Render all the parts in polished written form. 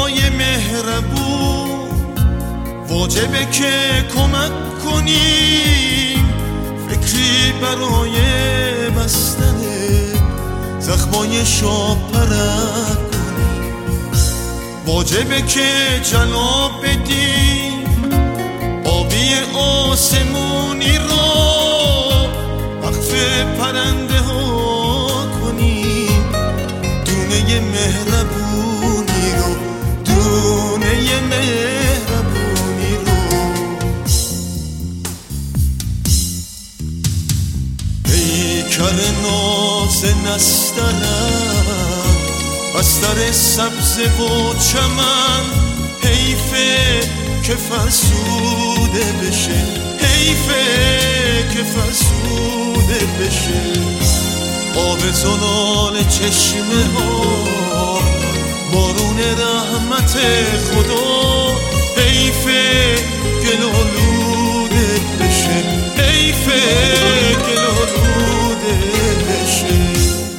خدای مهربون واجبه که کمک کنیم، فکری برای بستن زخمای شاپرک کنیم. واجبه که جلا بدیم آبی آسمونی رو وقف پرنده ها کنیم. دونه مهربونی رو، دونه مهربونی رو. پیکر ناز نسترم بستر سبز و چمن، حیفه که فرسوده بشه، حیفه که فرسوده بشه. آب زلال چشمه ها بارون رحمت خدا، حیفه گل آلوده بشه، حیفه گل آلوده بشه.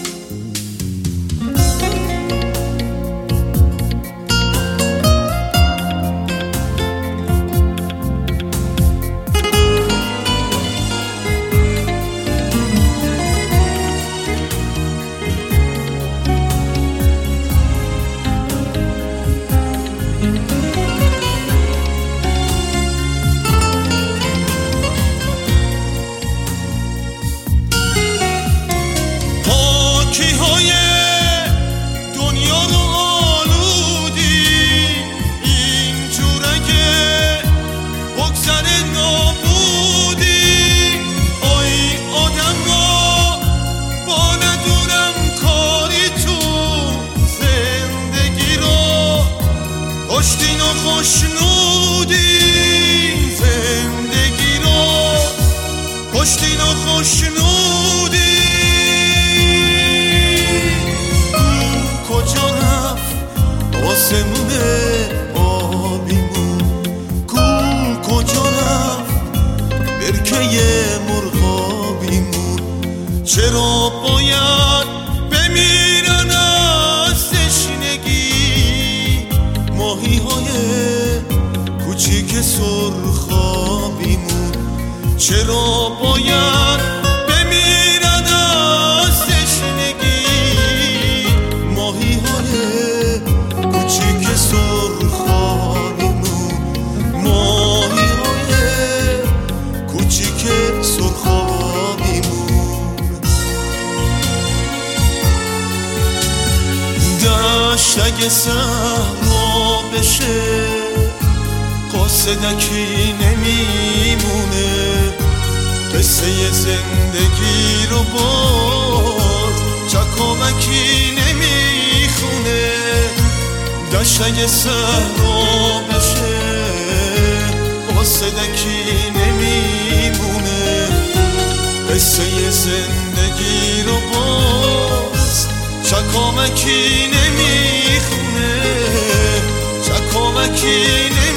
کشتین و خوشنودی زندگی رو، کشتین و خوشنودی. کجا رفت آسمون آبیمون، کجا رفت برکه مرغابیمون. چرا باید بمیرن از تشنگی ماهی های کوچیک سرخابیمون؟ چرا باید بمیرن از تشنگی ماهی های کوچیک سرخابیمون؟ ماهی های کوچیک سرخابیمون. دشت اگه صحرا بشه قاصدکی نمیمونه، قصه زندگی رو باز چکامکی نمیخونه. دشت اگه صحرا بشه قاصدکی نمیمونه، قصه زندگی رو باز چکامکی نمیخونه، چکامکی نمیخونه.